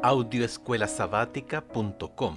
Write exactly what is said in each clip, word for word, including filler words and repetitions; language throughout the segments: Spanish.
audio escuela sabática punto com.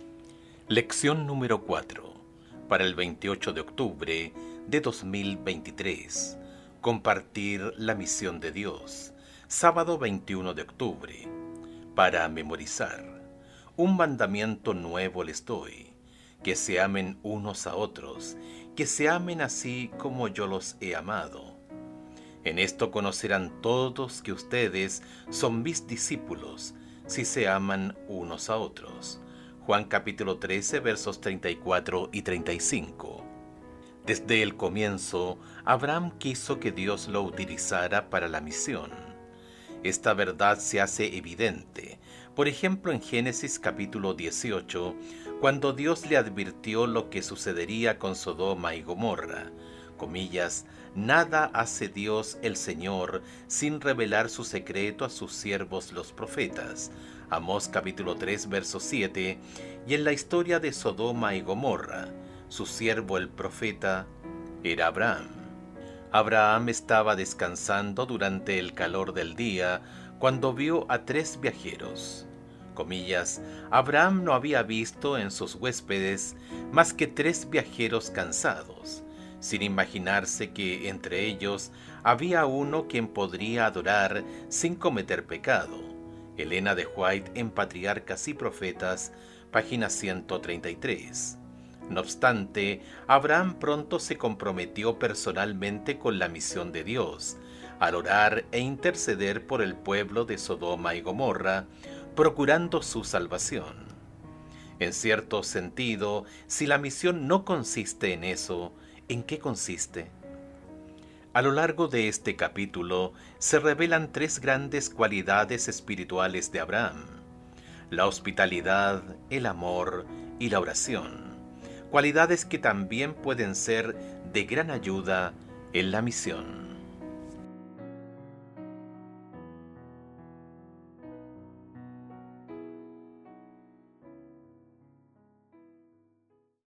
Lección número cuatro, para el veintiocho de octubre de dos mil veintitrés. Compartir la misión de Dios. Sábado veintiuno de octubre. Para memorizar. Un mandamiento nuevo les doy, que se amen unos a otros, que se amen así como yo los he amado. En esto conocerán todos que ustedes son mis discípulos, si se aman unos a otros. Juan capítulo trece, versos treinta y cuatro y treinta y cinco. Desde el comienzo, Abraham quiso que Dios lo utilizara para la misión. Esta verdad se hace evidente, por ejemplo, en Génesis capítulo dieciocho, cuando Dios le advirtió lo que sucedería con Sodoma y Gomorra. Comillas, nada hace Dios el Señor sin revelar su secreto a sus siervos los profetas. Amós capítulo tres, verso siete, y en la historia de Sodoma y Gomorra, su siervo el profeta era Abraham. Abraham estaba descansando durante el calor del día cuando vio a tres viajeros. Comillas, Abraham no había visto en sus huéspedes más que tres viajeros cansados, sin imaginarse que entre ellos había uno quien podría adorar sin cometer pecado. Elena de White en Patriarcas y Profetas, página ciento treinta y tres. No obstante, Abraham pronto se comprometió personalmente con la misión de Dios, al orar e interceder por el pueblo de Sodoma y Gomorra, procurando su salvación. En cierto sentido, si la misión no consiste en eso, ¿en qué consiste? A lo largo de este capítulo se revelan tres grandes cualidades espirituales de Abraham: la hospitalidad, el amor y la oración, cualidades que también pueden ser de gran ayuda en la misión.